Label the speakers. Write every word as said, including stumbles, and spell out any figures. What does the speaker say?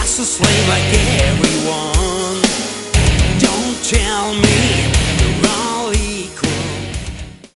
Speaker 1: just a slave like everyone. Don't tell me